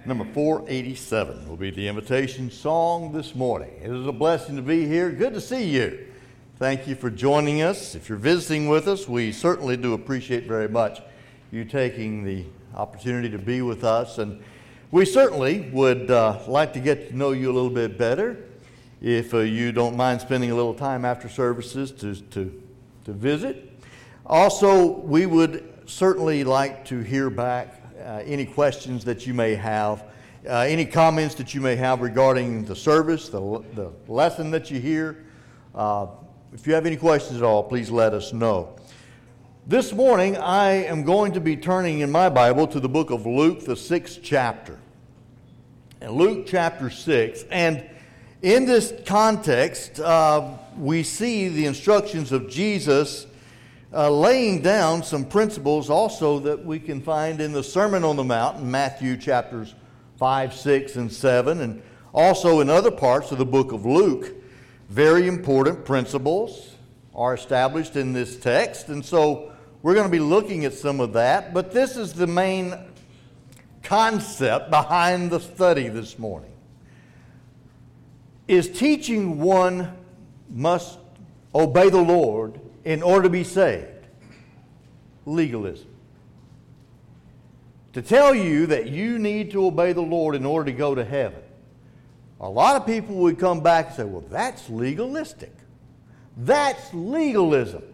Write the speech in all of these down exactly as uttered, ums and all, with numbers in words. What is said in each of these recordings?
Number four eighty-seven will be the invitation song this morning. It is a blessing to be here. Good to see you. Thank you for joining us. If you're visiting with us, we certainly do appreciate very much you taking the opportunity to be with us. And we certainly would uh, like to get to know you a little bit better. If uh, you don't mind spending a little time after services to, to, to visit. Also, we would certainly like to hear back Uh, any questions that you may have, uh, any comments that you may have regarding the service, the, the lesson that you hear. Uh, if you have any questions at all, please let us know. This morning, I am going to be turning in my Bible to the book of Luke, the sixth chapter. And Luke chapter six. And in this context, uh, we see the instructions of Jesus Uh, laying down some principles also that we can find in the Sermon on the Mount in Matthew chapters five, six, and seven, and also in other parts of the book of Luke. Very important principles are established in this text, and so we're going to be looking at some of that, but this is the main concept behind the study this morning. Is teaching one must obey the Lord in order to be saved. Legalism. To tell you that you need to obey the Lord in order to go to heaven. A lot of people would come back and say, well, that's legalistic. That's legalism.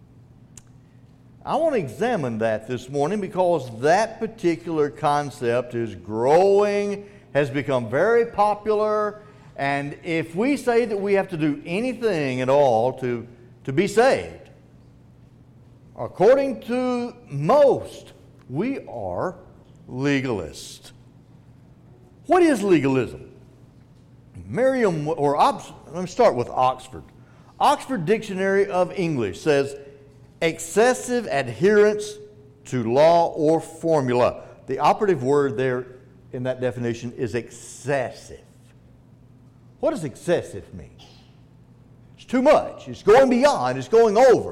I want to examine that this morning because that particular concept is growing, has become very popular, and if we say that we have to do anything at all to To be saved, according to most, we are legalists. What is legalism? Merriam, or let me start with Oxford. Oxford Dictionary of English says, excessive adherence to law or formula. The operative word there in that definition is excessive. What does excessive mean? Too much. It's going beyond. It's going over.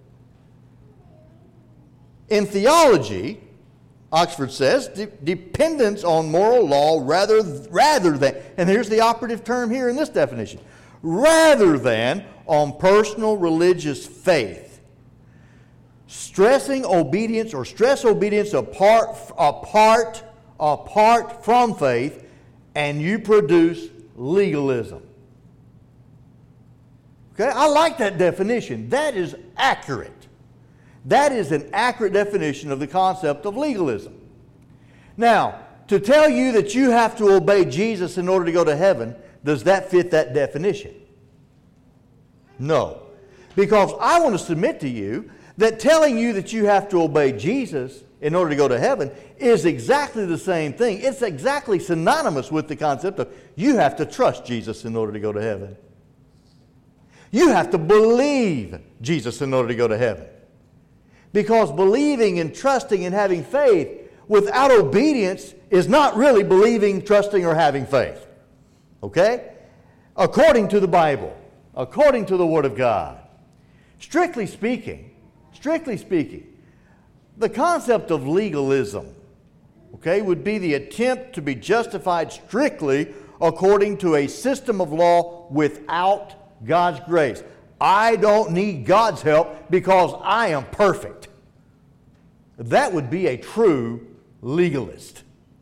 In theology, Oxford says, de- dependence on moral law rather, rather than, and here's the operative term here in this definition, rather than on personal religious faith. Stressing obedience or stress obedience apart, apart, apart from faith, and you produce legalism. Okay, I like that definition. That is accurate. That is an accurate definition of the concept of legalism. Now, to tell you that you have to obey Jesus in order to go to heaven, does that fit that definition? No. Because I want to submit to you that telling you that you have to obey Jesus in order to go to heaven is exactly the same thing. It's exactly synonymous with the concept of you have to trust Jesus in order to go to heaven. You have to believe Jesus in order to go to heaven. Because believing and trusting and having faith without obedience is not really believing, trusting, or having faith. Okay? According to the Bible, according to the Word of God. Strictly speaking, strictly speaking, the concept of legalism, okay, would be the attempt to be justified strictly according to a system of law without God's grace. I don't need God's help because I am perfect. That would be a true legalist.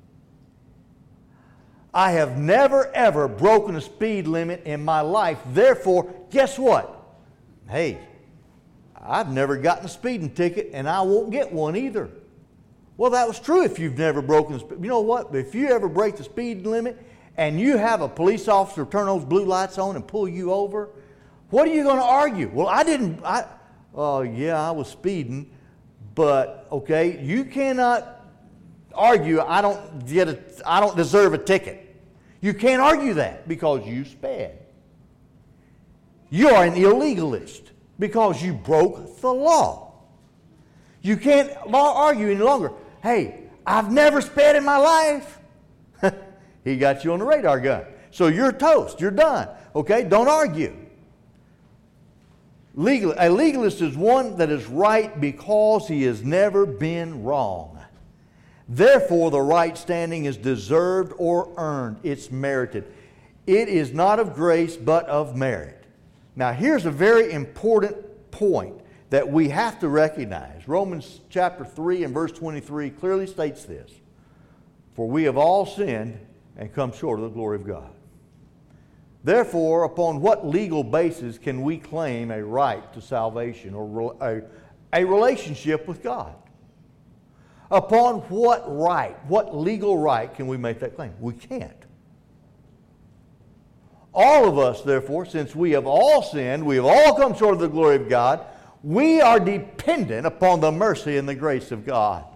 I have never ever broken a speed limit in my life. Therefore, guess what? Hey, I've never gotten a speeding ticket and I won't get one either. Well, that was true if you've never broken the speed. You know what? If you ever break the speed limit and you have a police officer turn those blue lights on and pull you over, what are you going to argue? Well, I didn't, I, oh yeah, I was speeding, but, okay, you cannot argue I don't get a, I don't deserve a ticket. You can't argue that because you sped. You are an illegalist because you broke the law. You can't argue any longer. Hey, I've never sped in my life. He got you on the radar gun. So you're toast. You're done. Okay? Don't argue. Legal, a legalist is one that is right because he has never been wrong. Therefore, the right standing is deserved or earned. It's merited. It is not of grace, but of merit. Now, here's a very important point that we have to recognize. Romans chapter three and verse twenty-three clearly states this. For we have all sinned and come short of the glory of God. Therefore, upon what legal basis can we claim a right to salvation or a, a relationship with God? Upon what right, what legal right can we make that claim? We can't. All of us, therefore, since we have all sinned, we have all come short of the glory of God, we are dependent upon the mercy and the grace of God.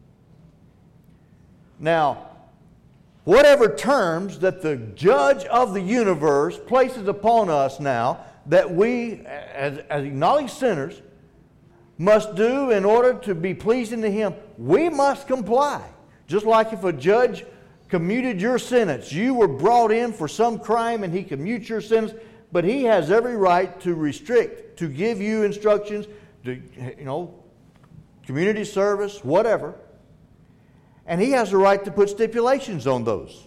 Now, whatever terms that the judge of the universe places upon us now, that we, as, as acknowledged sinners, must do in order to be pleasing to Him, we must comply. Just like if a judge commuted your sentence, you were brought in for some crime and he commutes your sentence, but he has every right to restrict, to give you instructions, to, you know, community service, whatever. And he has the right to put stipulations on those.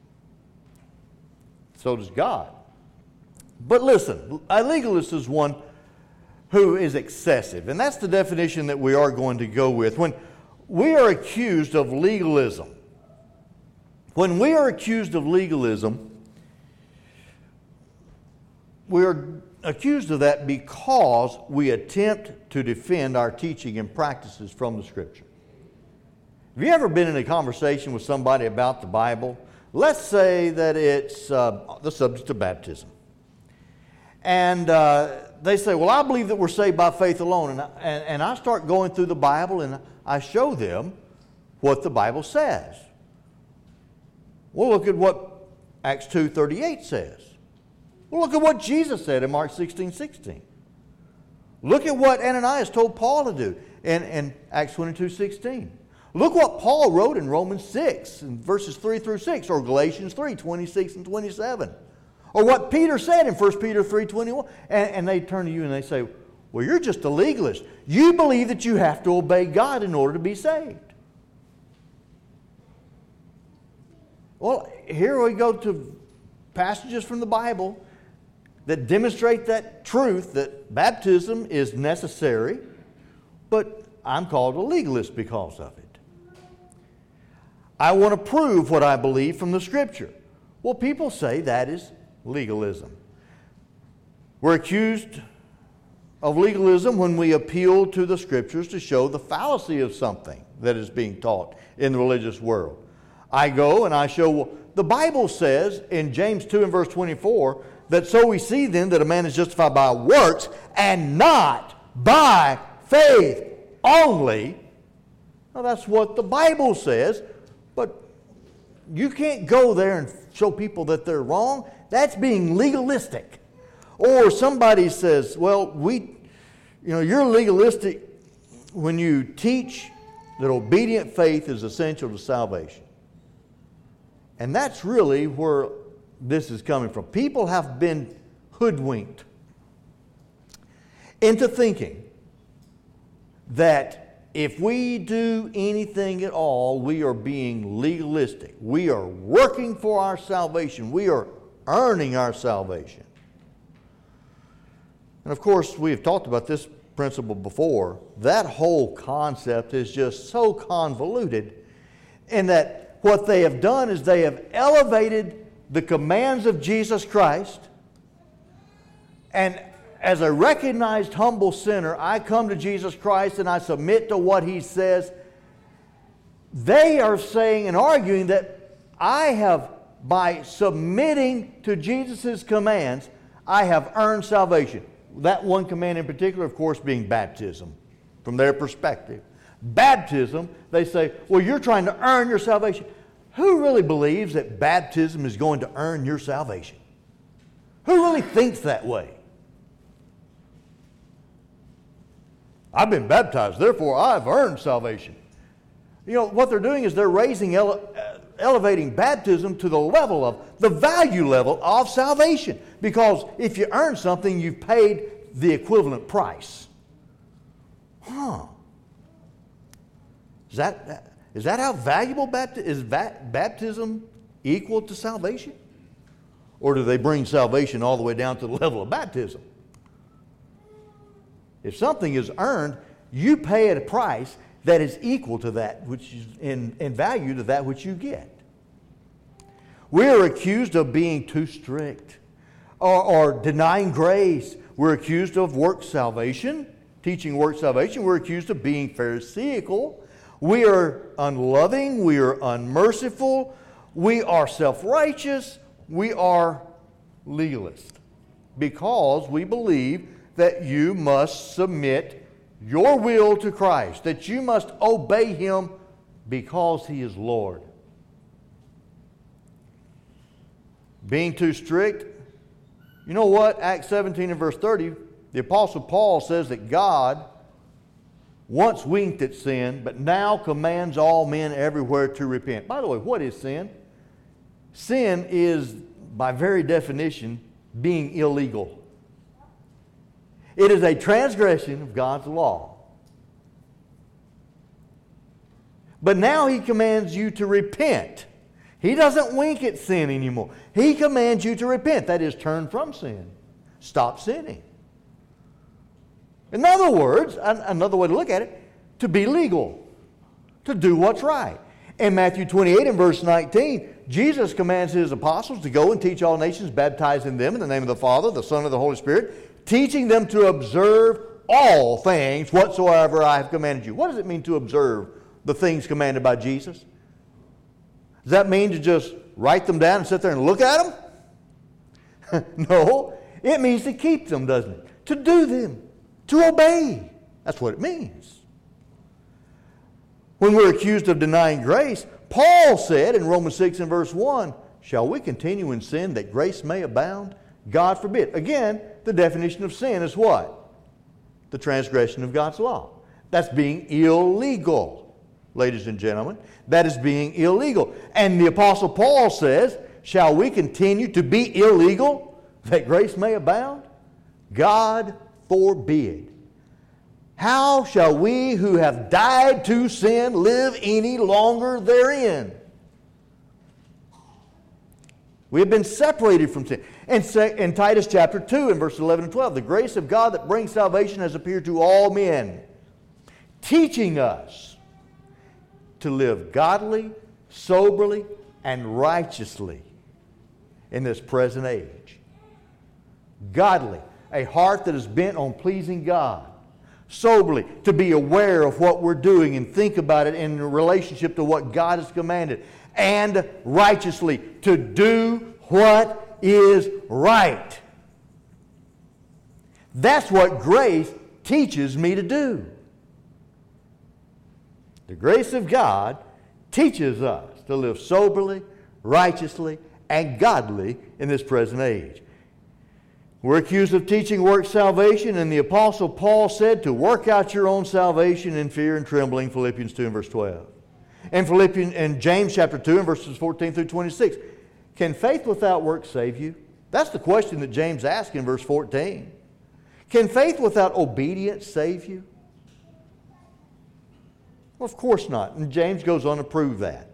So does God. But listen, a legalist is one who is excessive. And that's the definition that we are going to go with. When we are accused of legalism, when we are accused of legalism, we are accused of that because we attempt to defend our teaching and practices from the Scripture. Have you ever been in a conversation with somebody about the Bible? Let's say that it's uh, the subject of baptism. And uh, they say, well, I believe that we're saved by faith alone. And I, and, and I start going through the Bible and I show them what the Bible says. Well, look at what Acts two thirty-eight says. Well, look at what Jesus said in Mark sixteen sixteen. Look at what Ananias told Paul to do in, in Acts twenty-two sixteen. Look what Paul wrote in Romans six, in verses three through six, or Galatians three, twenty-six and twenty-seven. Or what Peter said in First Peter three twenty-one. And, and they turn to you and they say, well, you're just a legalist. You believe that you have to obey God in order to be saved. Well, here we go to passages from the Bible that demonstrate that truth, that baptism is necessary, but I'm called a legalist because of it. I want to prove what I believe from the Scripture. Well, people say that is legalism. We're accused of legalism when we appeal to the Scriptures to show the fallacy of something that is being taught in the religious world. I go and I show, well, the Bible says in James two and verse twenty-four that so we see then that a man is justified by works and not by faith only. Well, that's what the Bible says, but you can't go there and show people that they're wrong. That's being legalistic. Or somebody says, well, we, you know, you're legalistic when you teach that obedient faith is essential to salvation. And that's really where this is coming from. People have been hoodwinked into thinking that if we do anything at all, we are being legalistic. We are working for our salvation. We are earning our salvation. And of course, we have talked about this principle before. That whole concept is just so convoluted in that what they have done is they have elevated the commands of Jesus Christ, and as a recognized humble sinner, I come to Jesus Christ and I submit to what He says. They are saying and arguing that I have, by submitting to Jesus' commands, I have earned salvation. That one command in particular, of course, being baptism, from their perspective. Baptism, they say, well, you're trying to earn your salvation. Who really believes that baptism is going to earn your salvation? Who really thinks that way? I've been baptized, therefore I've earned salvation. You know, what they're doing is they're raising, ele- elevating baptism to the level of, the value level of salvation. Because if you earn something, you've paid the equivalent price. Huh. Is that, Is that how valuable baptism is? Baptism equal to salvation? Or do they bring salvation all the way down to the level of baptism? If something is earned, you pay at a price that is equal to that which is in, in value to that which you get. We are accused of being too strict or, or denying grace. We're accused of work salvation, teaching work salvation. We're accused of being pharisaical. We are unloving. We are unmerciful. We are self-righteous. We are legalist because we believe that you must submit your will to Christ, that you must obey Him because He is Lord. Being too strict, you know what? Acts seventeen and verse thirty, the Apostle Paul says that God once winked at sin, but now commands all men everywhere to repent. By the way, what is sin? Sin is, by very definition, being illegal. It is a transgression of God's law. But now He commands you to repent. He doesn't wink at sin anymore. He commands you to repent. That is, turn from sin. Stop sinning. In other words, another way to look at it, to be legal. To do what's right. In Matthew twenty-eight and verse nineteen, Jesus commands His apostles to go and teach all nations, baptizing them in the name of the Father, the Son, and the Holy Spirit, teaching them to observe all things whatsoever I have commanded you. What does it mean to observe the things commanded by Jesus? Does that mean to just write them down and sit there and look at them? No. It means to keep them, doesn't it? To do them. To obey. That's what it means. When we're accused of denying grace, Paul said in Romans six and verse one, shall we continue in sin that grace may abound? God forbid. Again, the definition of sin is what? The transgression of God's law. That's being illegal, ladies and gentlemen. That is being illegal. And the Apostle Paul says, shall we continue to be illegal that grace may abound? God forbid. How shall we who have died to sin live any longer therein? We have been separated from sin. And in Titus chapter two and verse eleven and twelve, the grace of God that brings salvation has appeared to all men, teaching us to live godly, soberly, and righteously in this present age. Godly, a heart that is bent on pleasing God. Soberly, to be aware of what we're doing and think about it in relationship to what God has commanded. And righteously, to do what is right. That's what grace teaches me to do. The grace of God teaches us to live soberly, righteously, and godly in this present age. We're accused of teaching work salvation, and the Apostle Paul said to work out your own salvation in fear and trembling, Philippians two and verse twelve. And Philippians and James chapter two and verses fourteen through twenty-six. Can faith without works save you? That's the question that James asked in verse fourteen. Can faith without obedience save you? Well, of course not. And James goes on to prove that.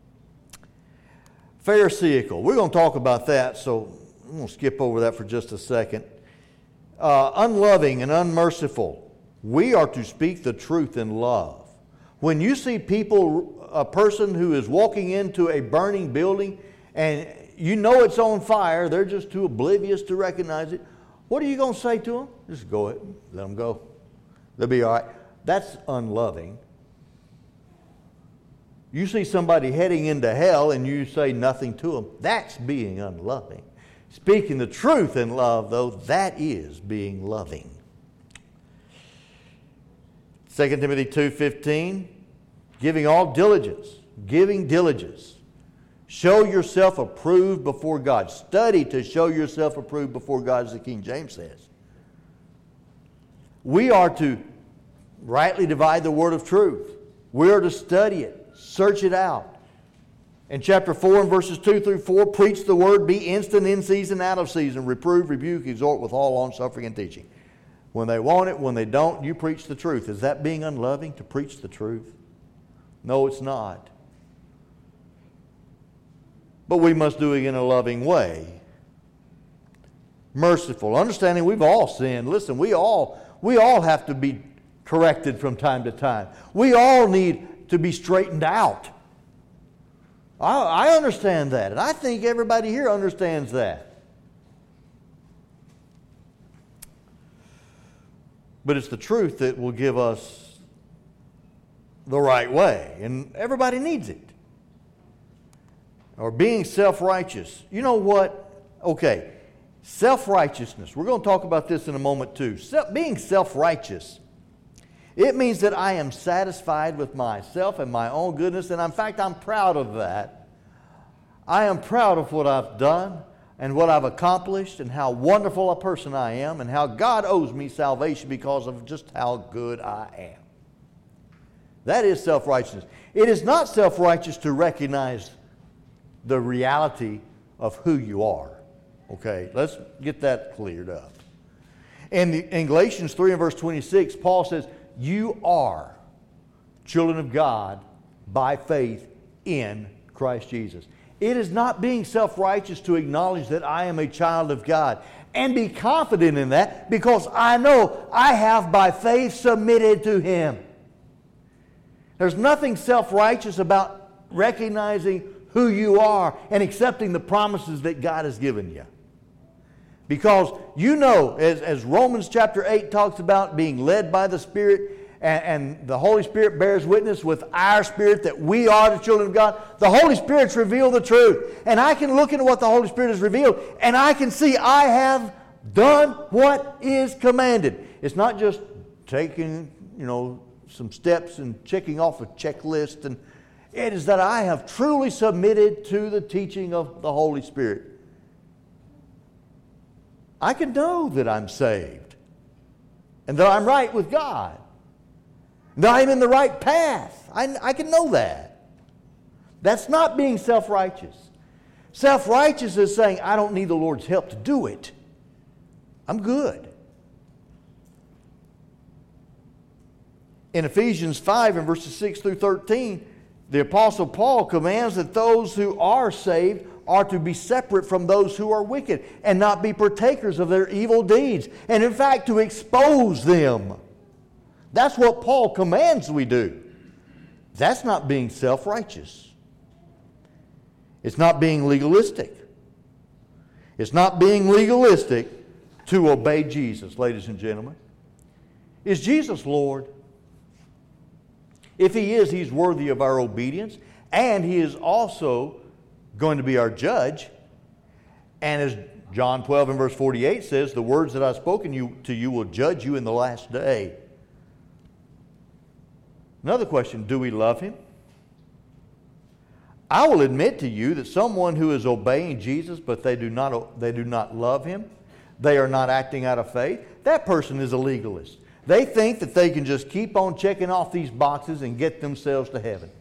Pharisaical. We're going to talk about that, so I'm going to skip over that for just a second. Uh, unloving and unmerciful. We are to speak the truth in love. When you see people, a person who is walking into a burning building and you know it's on fire, they're just too oblivious to recognize it, what are you going to say to them? Just go ahead, let them go. They'll be all right. That's unloving. You see somebody heading into hell and you say nothing to them, that's being unloving. Speaking the truth in love, though, that is being loving. Second Timothy two fifteen, giving all diligence, giving diligence. Show yourself approved before God. Study to show yourself approved before God, as the King James says. We are to rightly divide the word of truth. We are to study it, search it out. In chapter four and verses two through four, preach the word, be instant in season, out of season, reprove, rebuke, exhort with all long-suffering and teaching. When they want it, when they don't, you preach the truth. Is that being unloving, to preach the truth? No, it's not. But we must do it in a loving way. Merciful, understanding we've all sinned. Listen, we all we all have to be corrected from time to time. We all need to be straightened out. I, I understand that, and I think everybody here understands that. But it's the truth that will give us the right way, and everybody needs it. Or being self-righteous. You know what? Okay, self-righteousness. We're going to talk about this in a moment too. Self, being self-righteous, it means that I am satisfied with myself and my own goodness, and in fact, I'm proud of that. I am proud of what I've done and what I've accomplished and how wonderful a person I am and how God owes me salvation because of just how good I am. That is self-righteousness. It is not self-righteous to recognize the reality of who you are. Okay, let's get that cleared up. In, the, in Galatians three and verse twenty-six, Paul says, you are children of God by faith in Christ Jesus. It is not being self-righteous to acknowledge that I am a child of God and be confident in that because I know I have by faith submitted to Him. There's nothing self-righteous about recognizing who you are and accepting the promises that God has given you. Because you know, as, as Romans chapter eight talks about being led by the Spirit, and, and the Holy Spirit bears witness with our spirit that we are the children of God, the Holy Spirit's revealed the truth. And I can look into what the Holy Spirit has revealed, and I can see I have done what is commanded. It's not just taking, you know, some steps and checking off a checklist, and it is that I have truly submitted to the teaching of the Holy Spirit. I can know that I'm saved and that I'm right with God, that I'm in the right path. I, I can know that. That's not being self-righteous. Self-righteous is saying, I don't need the Lord's help to do it. I'm good. In Ephesians five and verses six through thirteen, the Apostle Paul commands that those who are saved are to be separate from those who are wicked and not be partakers of their evil deeds. And in fact, to expose them. That's what Paul commands we do. That's not being self-righteous. It's not being legalistic. It's not being legalistic to obey Jesus, ladies and gentlemen. Is Jesus Lord? If He is, He's worthy of our obedience, and He is also going to be our judge. And as John twelve and verse forty-eight says, the words that I've spoken you, to you will judge you in the last day. Another question, do we love Him? I will admit to you that someone who is obeying Jesus but they do not, they do not love Him, they are not acting out of faith, that person is a legalist. They think that they can just keep on checking off these boxes and get themselves to heaven.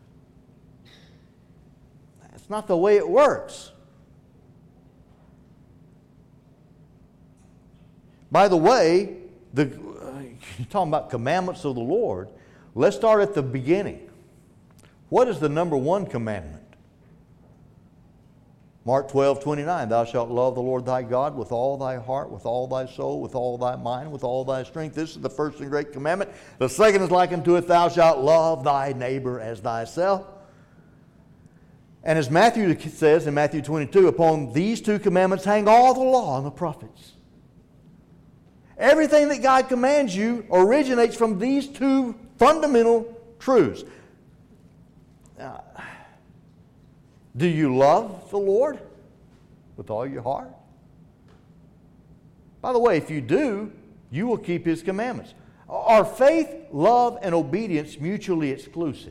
That's not the way it works. By the way, the, uh, you're talking about commandments of the Lord. Let's start at the beginning. What is the number one commandment? Mark twelve twenty-nine, thou shalt love the Lord thy God with all thy heart, with all thy soul, with all thy mind, with all thy strength. This is the first and great commandment. The second is like unto it, thou shalt love thy neighbor as thyself. And as Matthew says in Matthew twenty-two, upon these two commandments hang all the law and the prophets. Everything that God commands you originates from these two fundamental truths. Now, do you love the Lord with all your heart? By the way, if you do, you will keep His commandments. Are faith, love, and obedience mutually exclusive?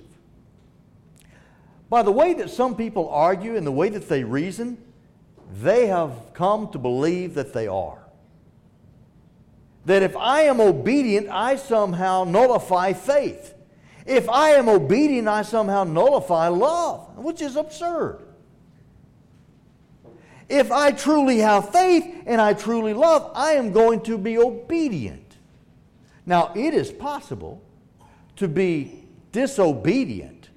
By the way that some people argue and the way that they reason, they have come to believe that they are. That if I am obedient, I somehow nullify faith. If I am obedient, I somehow nullify love, which is absurd. If I truly have faith and I truly love, I am going to be obedient. Now, it is possible to be disobedient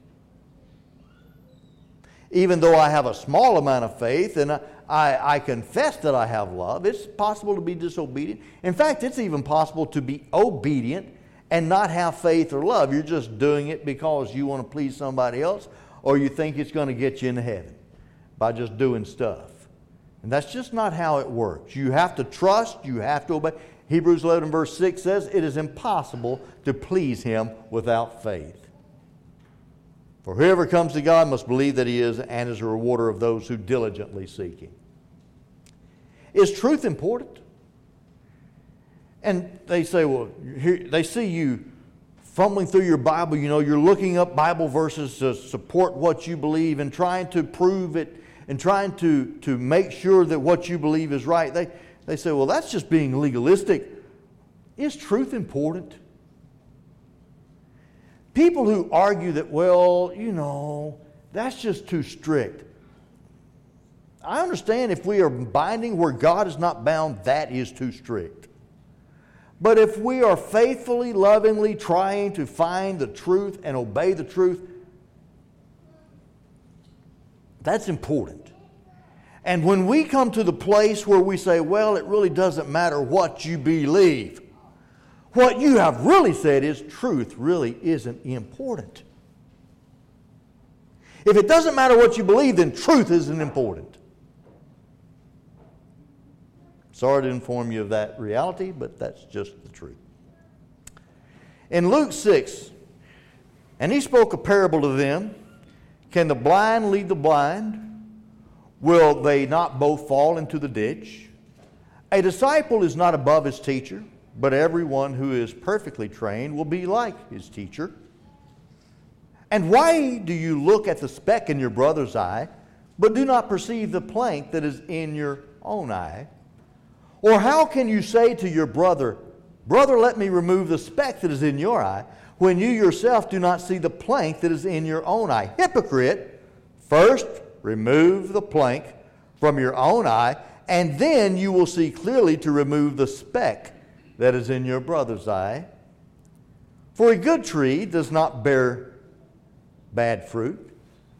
Even though I have a small amount of faith and I, I, I confess that I have love, it's possible to be disobedient. In fact, it's even possible to be obedient and not have faith or love. You're just doing it because you want to please somebody else, or you think it's going to get you into heaven by just doing stuff. And that's just not how it works. You have to trust, you have to obey. Hebrews eleven verse six says, it is impossible to please Him without faith. For whoever comes to God must believe that He is and is a rewarder of those who diligently seek Him. Is truth important? And they say, well, here, they see you fumbling through your Bible. You know, you're looking up Bible verses to support what you believe and trying to prove it and trying to, to make sure that what you believe is right. They, they say, well, that's just being legalistic. Is truth important? People who argue that, well, you know, that's just too strict. I understand if we are binding where God is not bound, that is too strict. But if we are faithfully, lovingly trying to find the truth and obey the truth, that's important. And when we come to the place where we say, well, it really doesn't matter what you believe, what you have really said is truth really isn't important. If it doesn't matter what you believe, then truth isn't important. Sorry to inform you of that reality, but that's just the truth. In Luke six, and He spoke a parable to them. Can the blind lead the blind? Will they not both fall into the ditch? A disciple is not above his teacher, but everyone who is perfectly trained will be like his teacher. And why do you look at the speck in your brother's eye, but do not perceive the plank that is in your own eye? Or how can you say to your brother, brother, let me remove the speck that is in your eye, when you yourself do not see the plank that is in your own eye? Hypocrite, first remove the plank from your own eye, and then you will see clearly to remove the speck that is in your brother's eye. For a good tree does not bear bad fruit,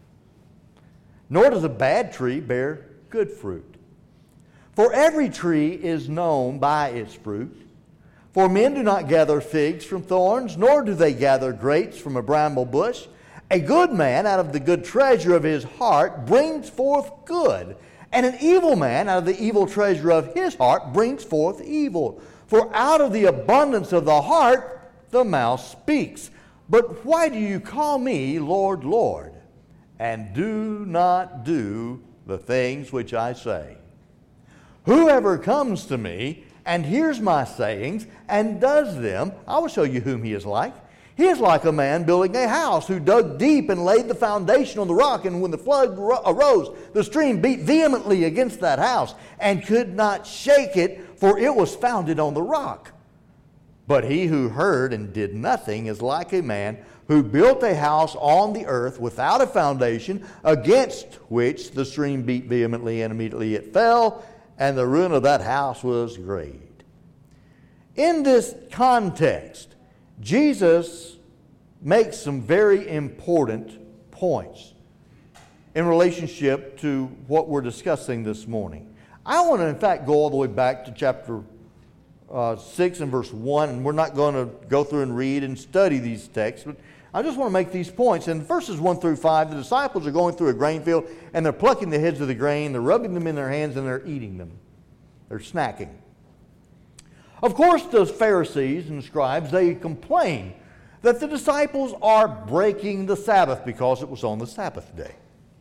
nor does a bad tree bear good fruit. For every tree is known by its fruit. For men do not gather figs from thorns, nor do they gather grapes from a bramble bush. A good man out of the good treasure of his heart brings forth good, and an evil man out of the evil treasure of his heart brings forth evil. For out of the abundance of the heart the mouth speaks. But why do you call me Lord, Lord, and do not do the things which I say? Whoever comes to me and hears my sayings and does them, I will show you whom he is like. He is like a man building a house who dug deep and laid the foundation on the rock, and when the flood arose, the stream beat vehemently against that house and could not shake it, for it was founded on the rock. But he who heard and did nothing is like a man who built a house on the earth without a foundation, against which the stream beat vehemently, and immediately it fell, and the ruin of that house was great. In this context, Jesus makes some very important points in relationship to what we're discussing this morning. I want to, in fact, go all the way back to chapter uh, six and verse one, and we're not going to go through and read and study these texts, but I just want to make these points. In verses one through five, the disciples are going through a grain field, and they're plucking the heads of the grain, they're rubbing them in their hands, and they're eating them. They're snacking. Of course, the Pharisees and scribes, they complain that the disciples are breaking the Sabbath because it was on the Sabbath day.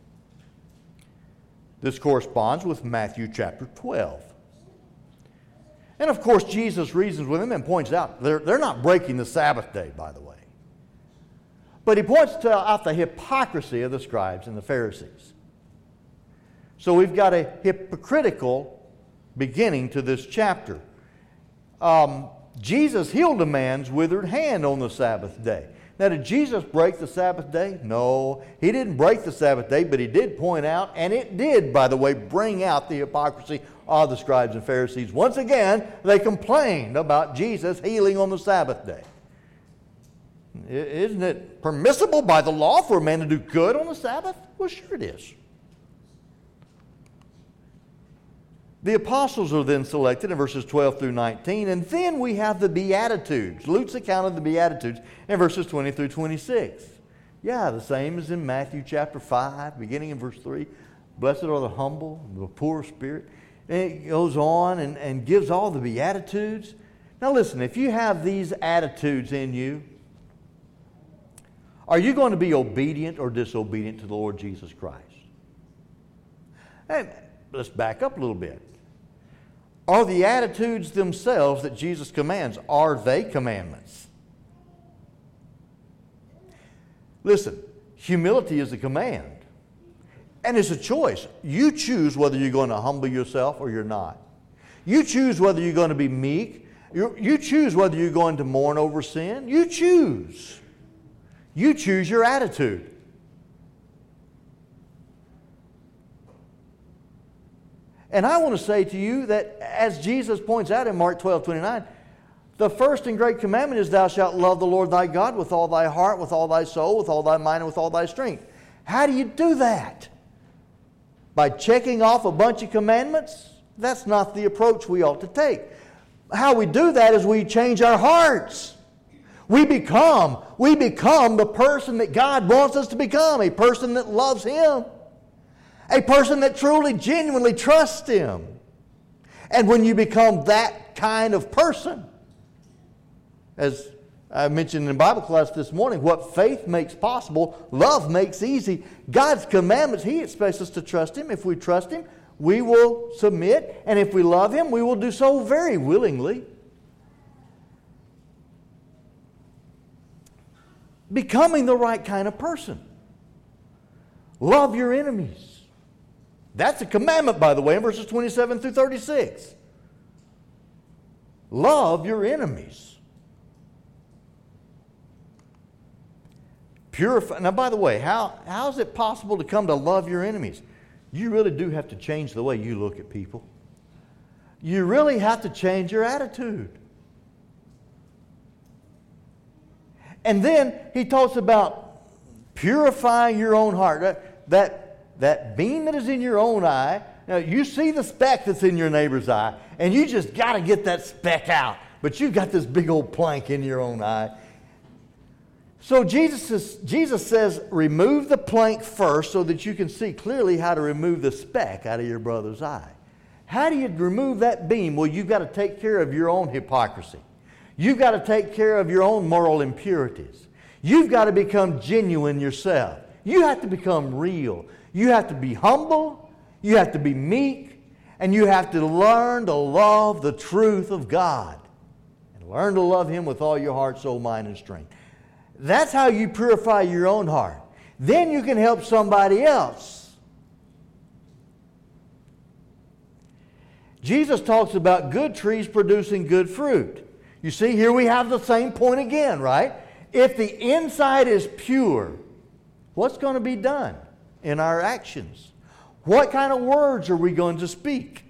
This corresponds with Matthew chapter twelve. And of course, Jesus reasons with them and points out they're, they're not breaking the Sabbath day, by the way. But he points to, out the hypocrisy of the scribes and the Pharisees. So we've got a hypocritical beginning to this chapter. Um, Jesus healed a man's withered hand on the Sabbath day. Now, did Jesus break the Sabbath day? No, he didn't break the Sabbath day, but he did point out, and it did, by the way, bring out the hypocrisy of the scribes and Pharisees. Once again, they complained about Jesus healing on the Sabbath day. Isn't it permissible by the law for a man to do good on the Sabbath? Well, sure it is. The apostles are then selected in verses twelve through nineteen, and then we have the Beatitudes. Luke's account of the Beatitudes in verses twenty through twenty-six. Yeah, the same as in Matthew chapter five, beginning in verse three. Blessed are the humble, the poor of spirit. And it goes on and, and gives all the Beatitudes. Now listen, if you have these attitudes in you, are you going to be obedient or disobedient to the Lord Jesus Christ? And let's back up a little bit. Are the attitudes themselves that Jesus commands, are they commandments? Listen, humility is a command. And it's a choice. You choose whether you're going to humble yourself or you're not. You choose whether you're going to be meek. You, you choose whether you're going to mourn over sin. You choose. You choose your attitude. And I want to say to you that as Jesus points out in Mark twelve twenty-nine, the first and great commandment is thou shalt love the Lord thy God with all thy heart, with all thy soul, with all thy mind, and with all thy strength. How do you do that? By checking off a bunch of commandments? That's not the approach we ought to take. How we do that is we change our hearts. We become, we become the person that God wants us to become, a person that loves Him. A person that truly, genuinely trusts Him. And when you become that kind of person, as I mentioned in Bible class this morning, what faith makes possible, love makes easy. God's commandments, He expects us to trust Him. If we trust Him, we will submit. And if we love Him, we will do so very willingly. Becoming the right kind of person. Love your enemies. That's a commandment, by the way, in verses twenty-seven through thirty-six. Love your enemies. Purify. Now, by the way, how, how is it possible to come to love your enemies? You really do have to change the way you look at people. You really have to change your attitude. And then he talks about purifying your own heart. That, that That beam that is in your own eye, now you see the speck that's in your neighbor's eye, and you just got to get that speck out. But you've got this big old plank in your own eye. So Jesus, is, Jesus says, remove the plank first so that you can see clearly how to remove the speck out of your brother's eye. How do you remove that beam? Well, you've got to take care of your own hypocrisy. You've got to take care of your own moral impurities. You've got to become genuine yourself. You have to become real. You have to be humble, you have to be meek, and you have to learn to love the truth of God. And learn to love Him with all your heart, soul, mind, and strength. That's how you purify your own heart. Then you can help somebody else. Jesus talks about good trees producing good fruit. You see, here we have the same point again, right? If the inside is pure, what's going to be done in our actions? What kind of words are we going to speak?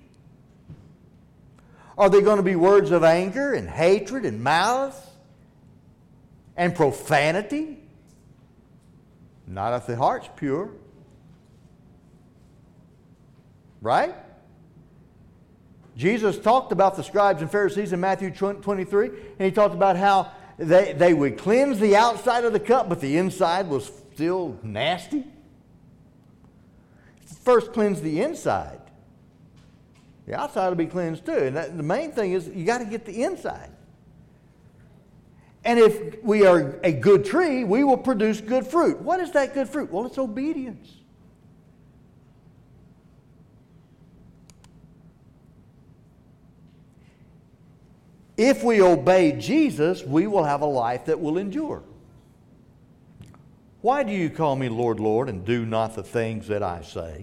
Are they going to be words of anger and hatred and malice and profanity? Not if the heart's pure. Right? Jesus talked about the scribes and Pharisees in Matthew twenty-three, and He talked about how they, they would cleanse the outside of the cup, but the inside was still nasty. First cleanse the inside. The outside will be cleansed too. And that, the main thing is you got to get the inside. And if we are a good tree, we will produce good fruit. What is that good fruit? Well, it's obedience. If we obey Jesus, we will have a life that will endure. Why do you call me Lord, Lord, and do not the things that I say?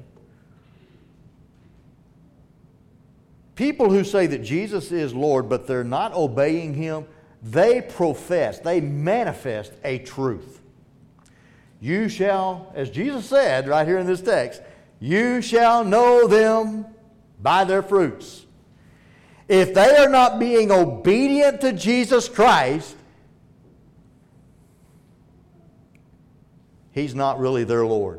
People who say that Jesus is Lord, but they're not obeying Him, they profess, they manifest a truth. You shall, as Jesus said right here in this text, you shall know them by their fruits. If they are not being obedient to Jesus Christ, He's not really their Lord.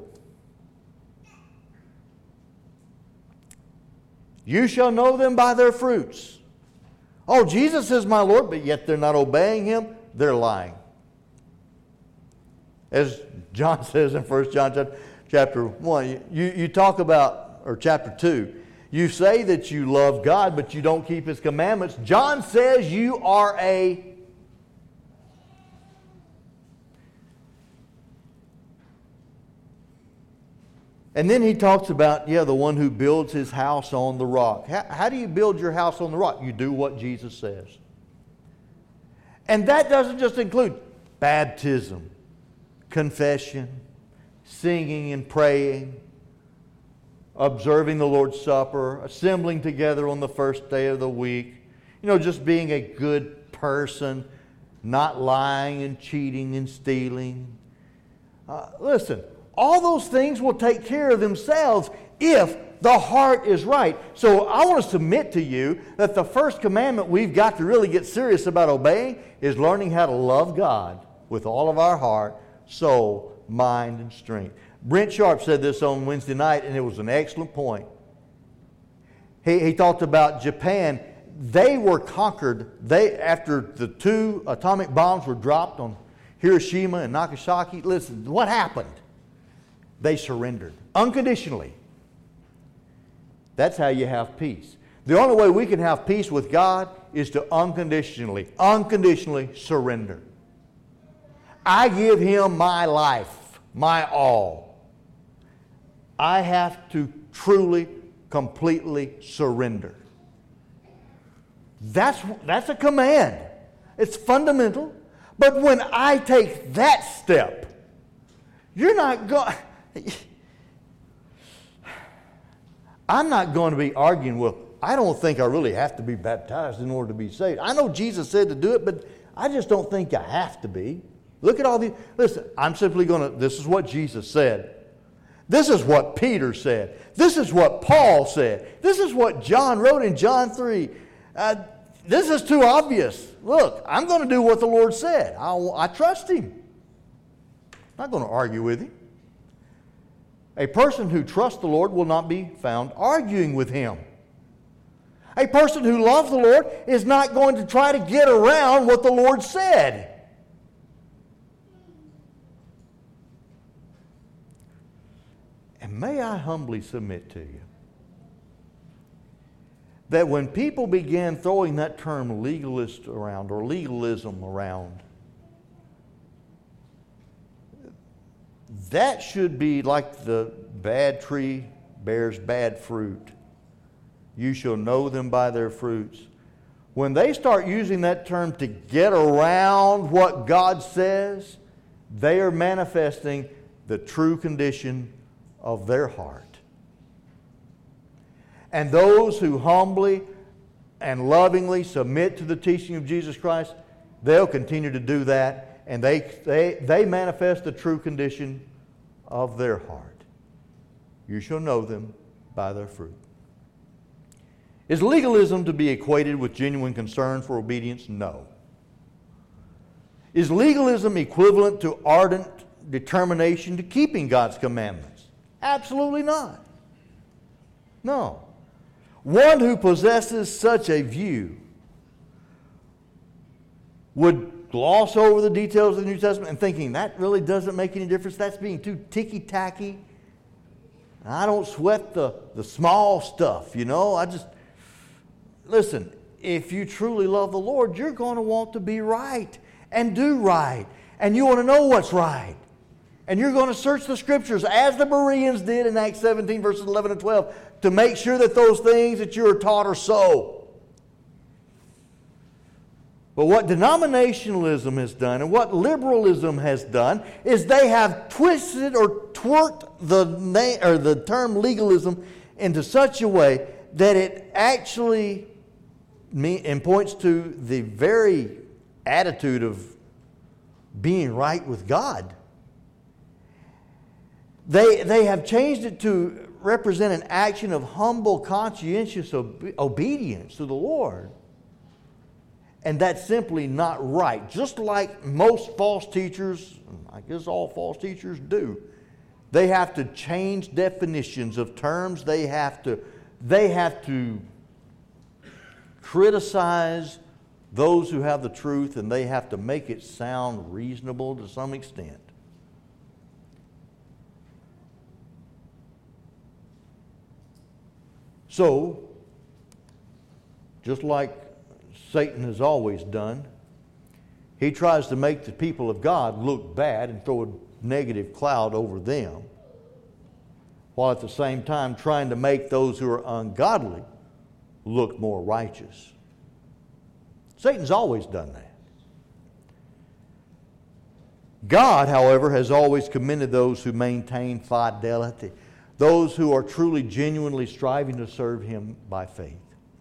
You shall know them by their fruits. Oh, Jesus is my Lord, but yet they're not obeying Him. They're lying. As John says in First John chapter one, you, you talk about, or chapter two, you say that you love God, but you don't keep His commandments. John says you are a And then he talks about, yeah, the one who builds his house on the rock. How, how do you build your house on the rock? You do what Jesus says. And that doesn't just include baptism, confession, singing and praying, observing the Lord's Supper, assembling together on the first day of the week, you know, just being a good person, not lying and cheating and stealing. Uh, listen, all those things will take care of themselves if the heart is right. So I want to submit to you that the first commandment we've got to really get serious about obeying is learning how to love God with all of our heart, soul, mind, and strength. Brent Sharp said this on Wednesday night, and it was an excellent point. He, he talked about Japan. They were conquered. They, after the two atomic bombs were dropped on Hiroshima and Nagasaki, listen, what happened? They surrendered unconditionally. That's how you have peace. The only way we can have peace with God is to unconditionally, unconditionally surrender. I give Him my life, my all. I have to truly, completely surrender. That's, that's a command. It's fundamental. But when I take that step, you're not going... I'm not going to be arguing, well, I don't think I really have to be baptized in order to be saved. I know Jesus said to do it, but I just don't think I have to be. Look at all these. Listen, I'm simply going to, this is what Jesus said. This is what Peter said. This is what Paul said. This is what John wrote in John three. Uh, this is too obvious. Look, I'm going to do what the Lord said. I, I trust Him. I'm not going to argue with Him. A person who trusts the Lord will not be found arguing with Him. A person who loves the Lord is not going to try to get around what the Lord said. And may I humbly submit to you that when people began throwing that term legalist around or legalism around, that should be like the bad tree bears bad fruit. You shall know them by their fruits. When they start using that term to get around what God says, they are manifesting the true condition of their heart. And those who humbly and lovingly submit to the teaching of Jesus Christ, they'll continue to do that, and they, they, they manifest the true condition of their heart. You shall know them by their fruit. Is legalism to be equated with genuine concern for obedience? No. Is legalism equivalent to ardent determination to keeping God's commandments? Absolutely not. No. One who possesses such a view would gloss over the details of the New Testament and thinking that really doesn't make any difference. That's being too ticky-tacky. I don't sweat the, the small stuff, you know. I just, listen, if you truly love the Lord, you're going to want to be right and do right. And you want to know what's right. And you're going to search the Scriptures as the Bereans did in Acts seventeen, verses eleven and twelve, to make sure that those things that you are taught are so. But what denominationalism has done and what liberalism has done is they have twisted or twerked the name or the term legalism into such a way that it actually mean, and points to the very attitude of being right with God. They, they have changed it to represent an action of humble, conscientious obe- obedience to the Lord. And that's simply not right. Just like most false teachers, I guess all false teachers do, they have to change definitions of terms. They have to, they have to criticize those who have the truth, and they have to make it sound reasonable to some extent. So, just like Satan has always done, he tries to make the people of God look bad and throw a negative cloud over them, while at the same time trying to make those who are ungodly look more righteous. Satan's always done that. God, however, has always commended those who maintain fidelity, those who are truly, genuinely striving to serve Him by faith.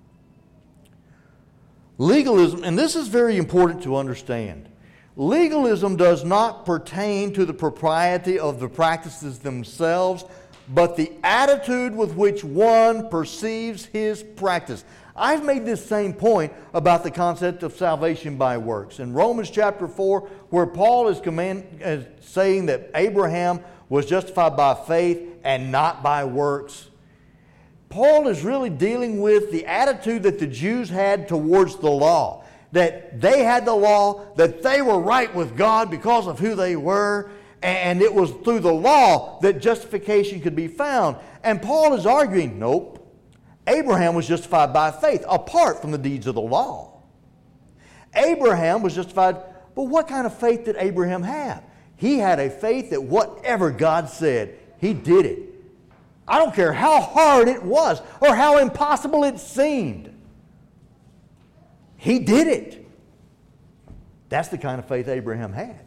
Legalism, and this is very important to understand, legalism does not pertain to the propriety of the practices themselves, but the attitude with which one perceives his practice. I've made this same point about the concept of salvation by works. In Romans chapter four, where Paul is, command, is saying that Abraham was justified by faith and not by works, Paul is really dealing with the attitude that the Jews had towards the law. That they had the law, that they were right with God because of who they were, and it was through the law that justification could be found. And Paul is arguing, nope, Abraham was justified by faith, apart from the deeds of the law. Abraham was justified, but what kind of faith did Abraham have? He had a faith that whatever God said, he did it. I don't care how hard it was or how impossible it seemed. He did it. That's the kind of faith Abraham had.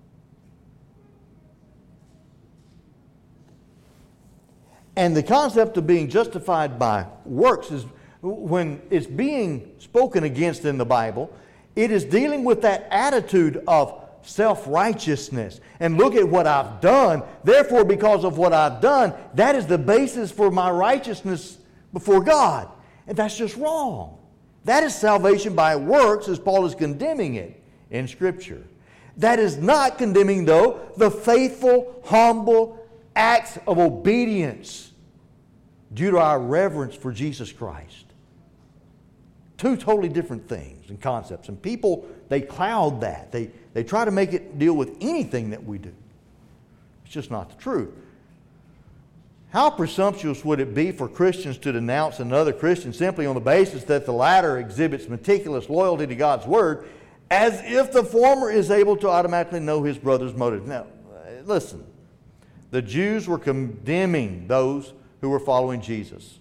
And the concept of being justified by works is, when it's being spoken against in the Bible, it is dealing with that attitude of self-righteousness. And look at what I've done. Therefore, because of what I've done, that is the basis for my righteousness before God. And that's just wrong. That is salvation by works, as Paul is condemning it in Scripture. That is not condemning, though, the faithful, humble acts of obedience due to our reverence for Jesus Christ. Two totally different things and concepts. And people, they cloud that. They, they try to make it deal with anything that we do. It's just not the truth. How presumptuous would it be for Christians to denounce another Christian simply on the basis that the latter exhibits meticulous loyalty to God's Word, as if the former is able to automatically know his brother's motives? Now, listen. The Jews were condemning those who were following Jesus.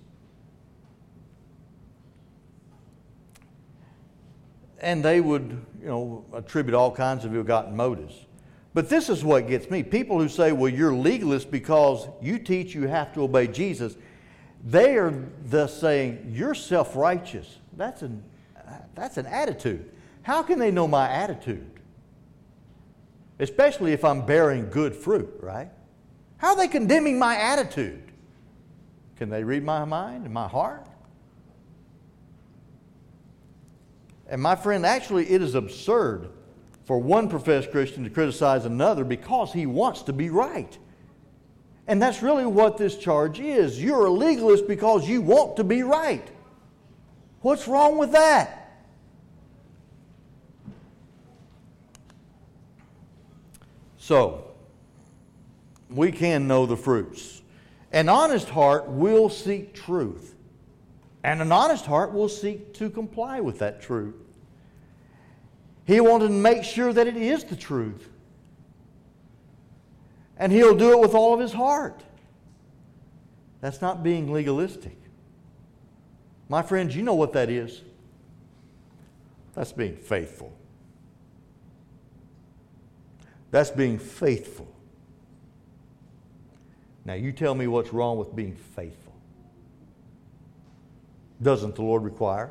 And they would, you know, attribute all kinds of ill-gotten motives. But this is what gets me. People who say, well, you're legalist because you teach you have to obey Jesus, they are thus saying, you're self-righteous. That's an, that's an attitude. How can they know my attitude? Especially if I'm bearing good fruit, right? How are they condemning my attitude? Can they read my mind and my heart? And my friend, actually it is absurd for one professed Christian to criticize another because he wants to be right. And that's really what this charge is. You're a legalist because you want to be right. What's wrong with that? So, we can know the fruits. An honest heart will seek truth. And an honest heart will seek to comply with that truth. He wanted to make sure that it is the truth. And he'll do it with all of his heart. That's not being legalistic. My friends, you know what that is. That's being faithful. That's being faithful. Now you tell me what's wrong with being faithful. Doesn't the Lord require?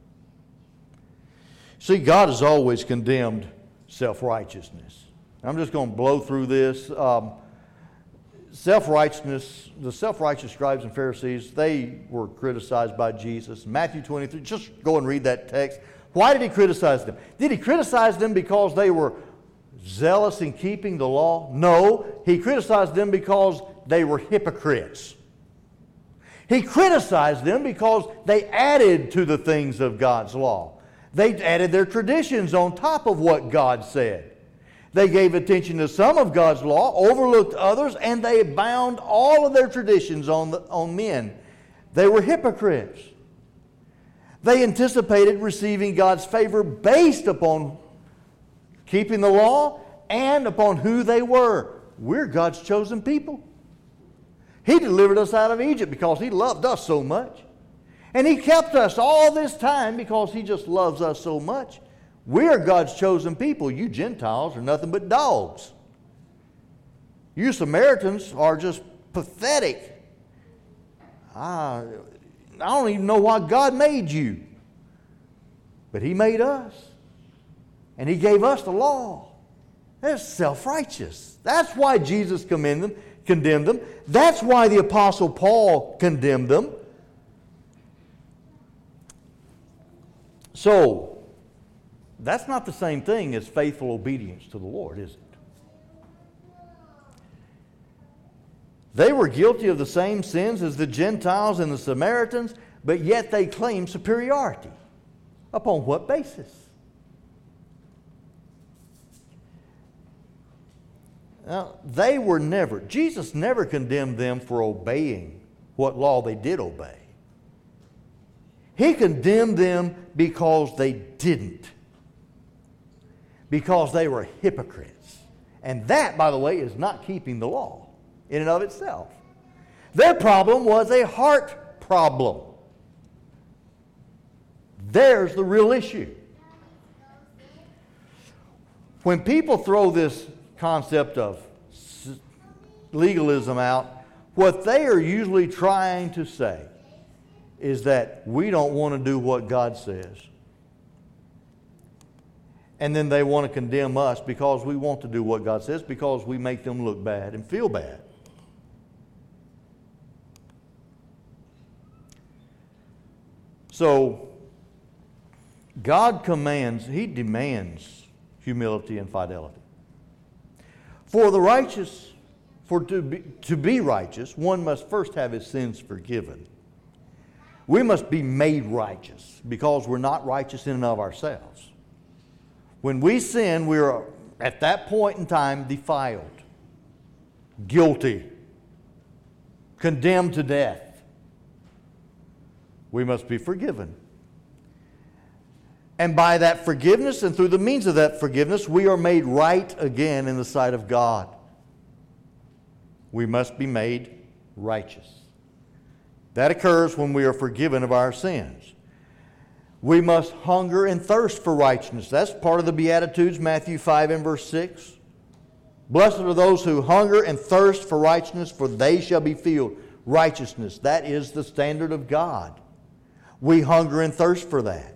See, God has always condemned self-righteousness. I'm just going to blow through this. Um, self-righteousness, the self-righteous scribes and Pharisees, they were criticized by Jesus. Matthew twenty-three, just go and read that text. Why did he criticize them? Did he criticize them because they were zealous in keeping the law? No, he criticized them because they were hypocrites. He criticized them because they added to the things of God's law. They added their traditions on top of what God said. They gave attention to some of God's law, overlooked others, and they bound all of their traditions on, the, on men. They were hypocrites. They anticipated receiving God's favor based upon keeping the law and upon who they were. We're God's chosen people. He delivered us out of Egypt because He loved us so much. And He kept us all this time because He just loves us so much. We're God's chosen people. You Gentiles are nothing but dogs. You Samaritans are just pathetic. I, I don't even know why God made you. But He made us. And He gave us the law. That's self-righteous. That's why Jesus commended them, condemned them. That's why the Apostle Paul condemned them. So, that's not the same thing as faithful obedience to the Lord, is it? They were guilty of the same sins as the Gentiles and the Samaritans, but yet they claimed superiority. Upon what basis? Now, they were never, Jesus never condemned them for obeying what law they did obey. He condemned them because they didn't. Because they were hypocrites. And that, by the way, is not keeping the law in and of itself. Their problem was a heart problem. There's the real issue. When people throw this concept of legalism out, what they are usually trying to say is that we don't want to do what God says. And then they want to condemn us because we want to do what God says, because we make them look bad and feel bad. So, God commands, He demands humility and fidelity. For the righteous, for to be, to be righteous, one must first have his sins forgiven. We must be made righteous because we're not righteous in and of ourselves. When we sin, we are at that point in time defiled, guilty, condemned to death. We must be forgiven. And by that forgiveness and through the means of that forgiveness, we are made right again in the sight of God. We must be made righteous. That occurs when we are forgiven of our sins. We must hunger and thirst for righteousness. That's part of the Beatitudes, Matthew five and verse six. Blessed are those who hunger and thirst for righteousness, for they shall be filled. Righteousness, that is the standard of God. We hunger and thirst for that.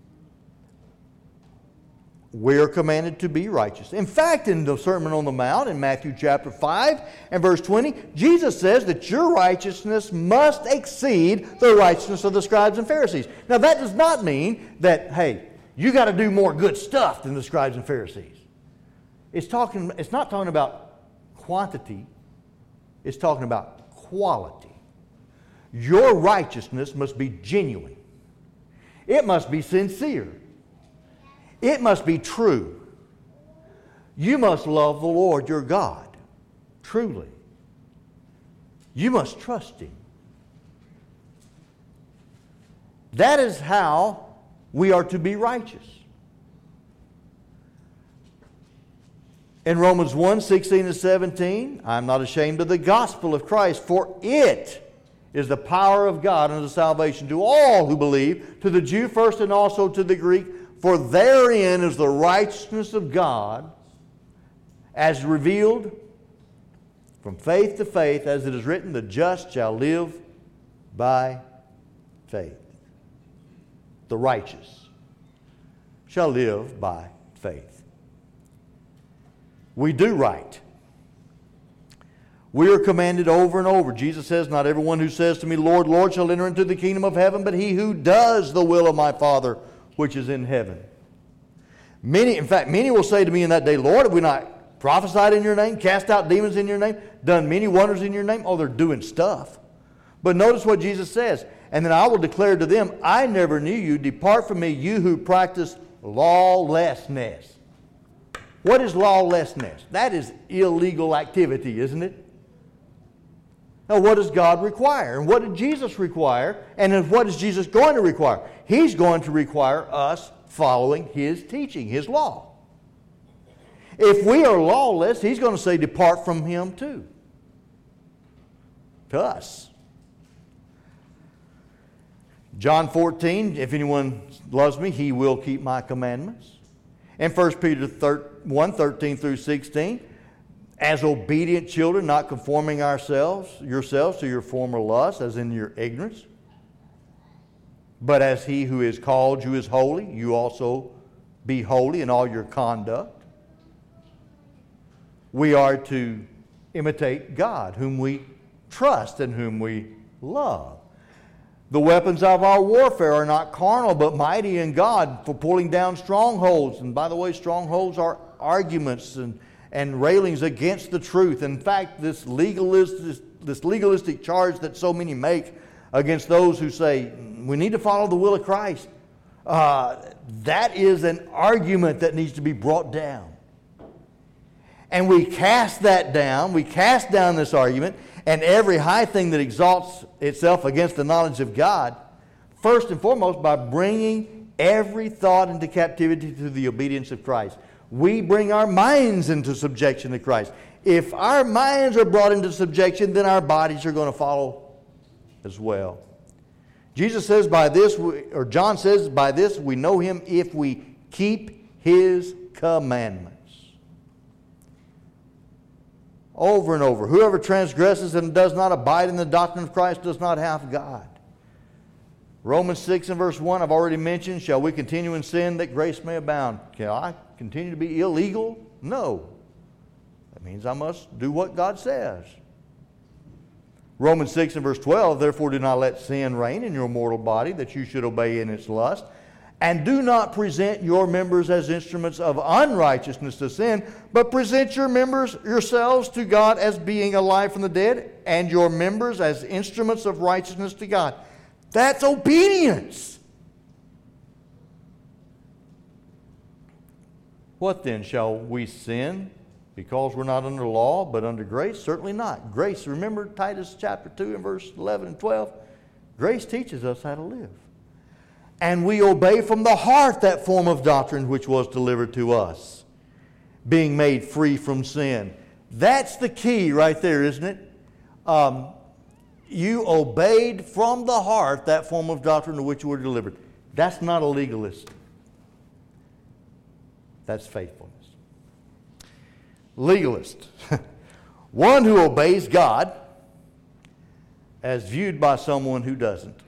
We are commanded to be righteous. In fact, in the Sermon on the Mount, in Matthew chapter five and verse twenty, Jesus says that your righteousness must exceed the righteousness of the scribes and Pharisees. Now, that does not mean that, hey, you got to do more good stuff than the scribes and Pharisees. It's talking. It's not talking about quantity. It's talking about quality. Your righteousness must be genuine. It must be sincere. It must be true. You must love the Lord your God, truly. You must trust Him. That is how we are to be righteous. In Romans one, sixteen and seventeen, I am not ashamed of the gospel of Christ, for it is the power of God unto salvation to all who believe, to the Jew first and also to the Greek. For therein is the righteousness of God, as revealed from faith to faith, as it is written, the just shall live by faith. The righteous shall live by faith. We do right. We are commanded over and over. Jesus says, not everyone who says to me, Lord, Lord, shall enter into the kingdom of heaven, but he who does the will of my Father which is in heaven. Many, in fact, many will say to me in that day, Lord, have we not prophesied in your name, cast out demons in your name, done many wonders in your name? Oh, they're doing stuff. But notice what Jesus says. And then I will declare to them, I never knew you. Depart from me, you who practice lawlessness. What is lawlessness? That is illegal activity, isn't it? Now, what does God require? And what did Jesus require? And then what is Jesus going to require? He's going to require us following His teaching, His law. If we are lawless, He's going to say, depart from Him too. To us. John fourteen, if anyone loves me, he will keep my commandments. And First Peter one, thirteen through sixteen, as obedient children, not conforming ourselves, yourselves to your former lusts, as in your ignorance. But as He who is called you is holy, you also be holy in all your conduct. We are to imitate God, whom we trust and whom we love. The weapons of our warfare are not carnal, but mighty in God for pulling down strongholds. And by the way, strongholds are arguments and, and railings against the truth. In fact, this legalistic, this legalistic charge that so many make against those who say, we need to follow the will of Christ, uh, that is an argument that needs to be brought down. And we cast that down, we cast down this argument, and every high thing that exalts itself against the knowledge of God, first and foremost by bringing every thought into captivity to the obedience of Christ. We bring our minds into subjection to Christ. If our minds are brought into subjection, then our bodies are going to follow as well. Jesus says by this, or John says by this, we know Him if we keep His commandments. Over and over. Whoever transgresses and does not abide in the doctrine of Christ does not have God. Romans six and verse one, I've already mentioned, shall we continue in sin that grace may abound? Can I continue to be illegal? No. That means I must do what God says. Romans six and verse twelve, therefore do not let sin reign in your mortal body, that you should obey in its lust. And do not present your members as instruments of unrighteousness to sin, but present your members yourselves to God as being alive from the dead, and your members as instruments of righteousness to God. That's obedience. What then? Shall we sin because we're not under law, but under grace? Certainly not. Grace, remember Titus chapter two and verse eleven and twelve? Grace teaches us how to live. And we obey from the heart that form of doctrine which was delivered to us, being made free from sin. That's the key right there, isn't it? Um, you obeyed from the heart that form of doctrine to which you were delivered. That's not a legalist. That's faithfulness. Legalist. One who obeys God as viewed by someone who doesn't.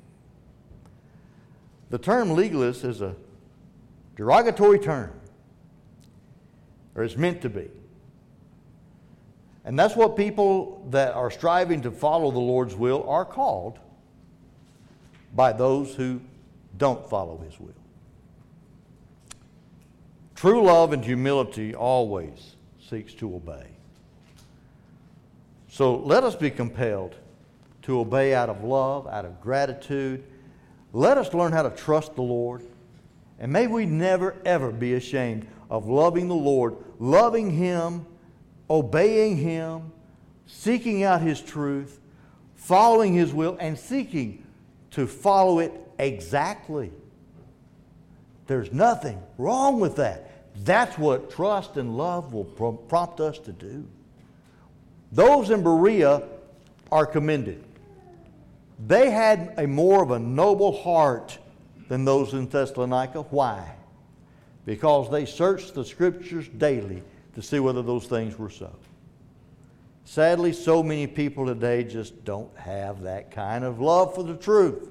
The term legalist is a derogatory term, or it's meant to be. And that's what people that are striving to follow the Lord's will are called by those who don't follow His will. True love and humility always seeks to obey. So let us be compelled to obey out of love, out of gratitude. Let us learn how to trust the Lord. And may we never, ever be ashamed of loving the Lord, loving Him, obeying Him, seeking out His truth, following His will, and seeking to follow it exactly. There's nothing wrong with that. That's what trust and love will prompt us to do. Those in Berea are commended. They had a more of a noble heart than those in Thessalonica. Why? Because they searched the Scriptures daily to see whether those things were so. Sadly, so many people today just don't have that kind of love for the truth.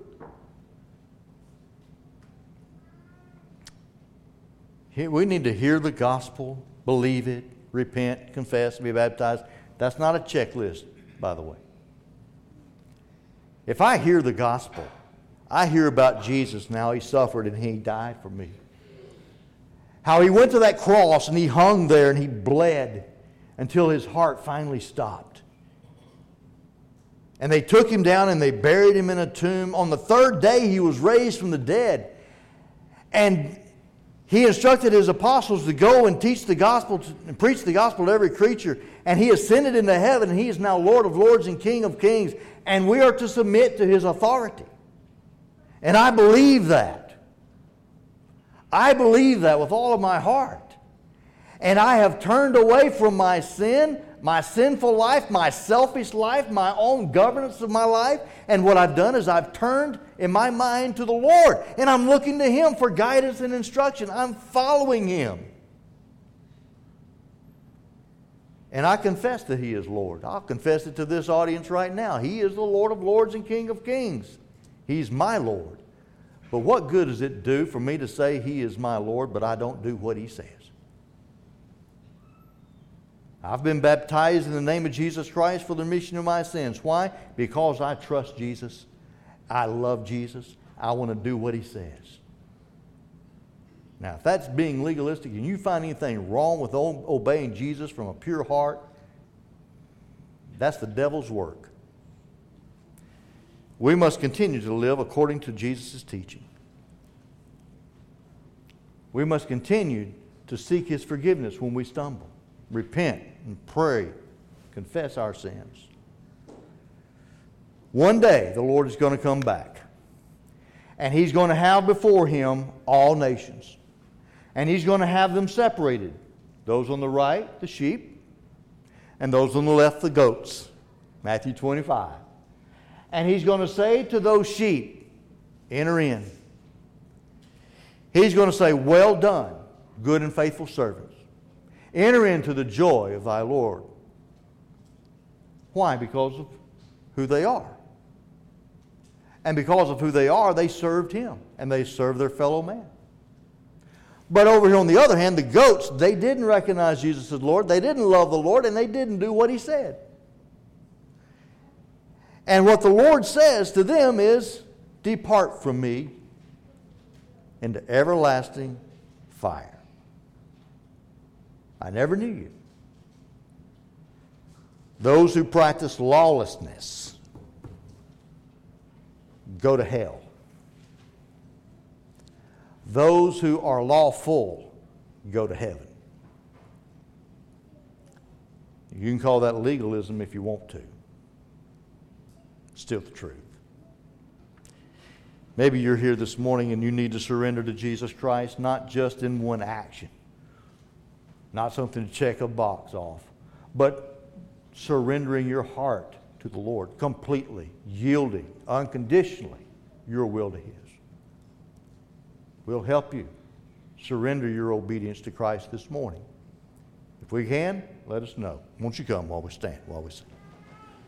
We need to hear the gospel, believe it, repent, confess, be baptized. That's not a checklist, by the way. If I hear the gospel, I hear about Jesus now. He suffered and He died for me. How He went to that cross and He hung there and He bled until His heart finally stopped. And they took Him down and they buried Him in a tomb. On the third day He was raised from the dead. And He instructed His apostles to go and teach the gospel to, and preach the gospel to every creature. And He ascended into heaven and He is now Lord of lords and King of kings. And we are to submit to His authority. And I believe that. I believe that with all of my heart. And I have turned away from my sin, my sinful life, my selfish life, my own governance of my life. And what I've done is I've turned in my mind to the Lord. And I'm looking to Him for guidance and instruction. I'm following Him. And I confess that He is Lord. I'll confess it to this audience right now. He is the Lord of lords and King of kings. He's my Lord. But what good does it do for me to say He is my Lord, but I don't do what He says? I've been baptized in the name of Jesus Christ for the remission of my sins. Why? Because I trust Jesus. I love Jesus. I want to do what He says. Now, if that's being legalistic and you find anything wrong with obeying Jesus from a pure heart, that's the devil's work. We must continue to live according to Jesus' teaching. We must continue to seek His forgiveness when we stumble. Repent and pray. Confess our sins. One day the Lord is going to come back. And He's going to have before Him all nations. And He's going to have them separated. Those on the right, the sheep. And those on the left, the goats. Matthew twenty-five. And He's going to say to those sheep, enter in. He's going to say, well done, good and faithful servants. Enter into the joy of thy Lord. Why? Because of who they are. And because of who they are, they served Him. And they served their fellow man. But over here on the other hand, the goats, they didn't recognize Jesus as Lord. They didn't love the Lord, and they didn't do what He said. And what the Lord says to them is, depart from me into everlasting fire. I never knew you. Those who practice lawlessness go to hell. Those who are lawful go to heaven. You can call that legalism if you want to. Still the truth. Maybe you're here this morning and you need to surrender to Jesus Christ, not just in one action, not something to check a box off, but surrendering your heart to the Lord, completely, yielding, unconditionally your will to His. We'll help you surrender your obedience to Christ this morning. If we can, let us know. Won't you come while we stand, while we sing?